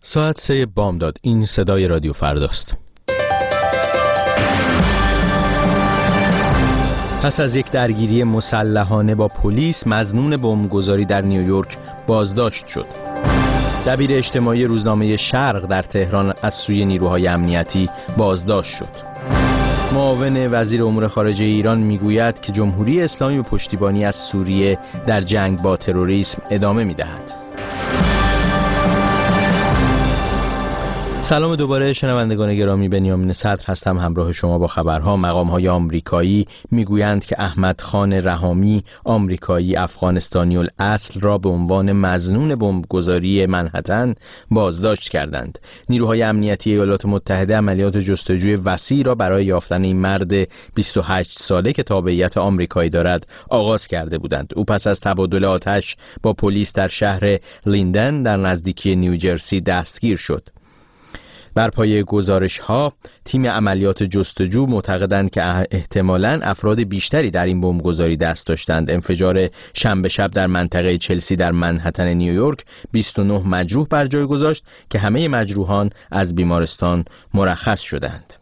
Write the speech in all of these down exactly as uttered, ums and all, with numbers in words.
ساعت سه بامداد. این صدای رادیو فرداست. پس از یک درگیری مسلحانه با پلیس، مظنون بمبگذاری در نیویورک بازداشت شد. دبیر اجتماعی روزنامه شرق در تهران از سوی نیروهای امنیتی بازداشت شد. معاون وزیر امور خارجه ایران میگوید که جمهوری اسلامی به پشتیبانی از سوریه در جنگ با تروریسم ادامه میدهد. سلام دوباره شنوندگان گرامی، بنیامین صدر هستم همراه شما با خبرها. مقام‌های آمریکایی میگویند که احمد خان رحامی، آمریکایی افغانستانی الاصل را به عنوان مظنون بمبگذاری منهتن بازداشت کردند. نیروهای امنیتی ایالات متحده عملیات جستجوی وسیع را برای یافتن این مرد بیست و هشت ساله که تابعیت آمریکایی دارد آغاز کرده بودند. او پس از تبادل آتش با پلیس در شهر لیندن در نزدیکی نیوجرسی دستگیر شد. بر پایه گزارش‌ها، تیم عملیات جستجو معتقدند که احتمالاً افراد بیشتری در این بمبگذاری دست داشتند. انفجار شنبه شب در منطقه چلسی در منهتن نیویورک بیست و نه مجروح بر جای گذاشت که همه مجروحان از بیمارستان مرخص شدند.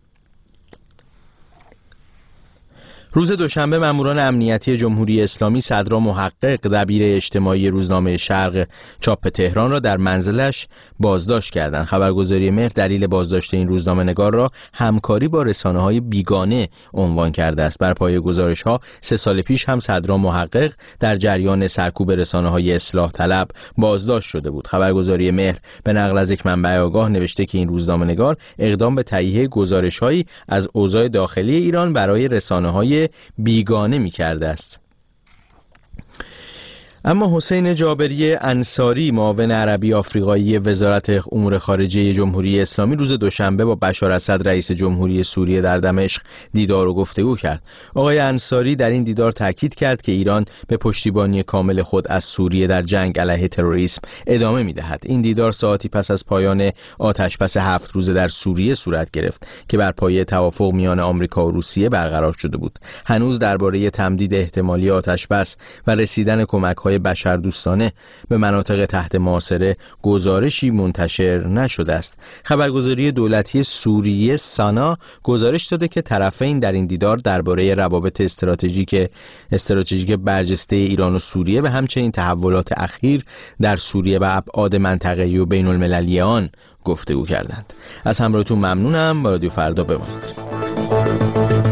روز دوشنبه ماموران امنیتی جمهوری اسلامی صدرا محقق، دبیر اجتماعی روزنامه شرق چاپ تهران را در منزلش بازداشت کردند. خبرگزاری مهر دلیل بازداشت این روزنامه‌نگار را همکاری با رسانه‌های بیگانه عنوان کرده است. بر پایه گزارش‌ها سه سال پیش هم صدرا محقق در جریان سرکوب رسانه‌های اصلاح طلب بازداشت شده بود. خبرگزاری مهر به نقل از یک منبع آگاه نوشته که این روزنامه‌نگار اقدام به تهیه گزارش‌هایی از اوضاع داخلی ایران برای رسانه‌های بیگانه می کرده است. اما حسین جابری انصاری، معاون عربی آفریقایی وزارت امور خارجه جمهوری اسلامی، روز دوشنبه با بشار اسد رئیس جمهوری سوریه در دمشق دیدار و گفتگو کرد. آقای انصاری در این دیدار تاکید کرد که ایران به پشتیبانی کامل خود از سوریه در جنگ علیه تروریسم ادامه می‌دهد. این دیدار ساعتی پس از پایان آتش‌بس هفت روزه در سوریه صورت گرفت که بر پایه توافق میان آمریکا و روسیه برقرار شده بود. هنوز درباره تمدید احتمالی آتش‌بس و رسیدن کمک‌های بشردوستانه به مناطق تحت محاصره گزارشی منتشر نشده است. خبرگزاری دولتی سوریه سانا گزارش داده که طرفین در این دیدار درباره روابط استراتژیک استراتژیک برجسته ایران و سوریه و همچنین تحولات اخیر در سوریه و ابعاد منطقه‌ای و بین المللی آن گفتگو کردند. از همراهیتون ممنونم. با رادیو فردا بمانید.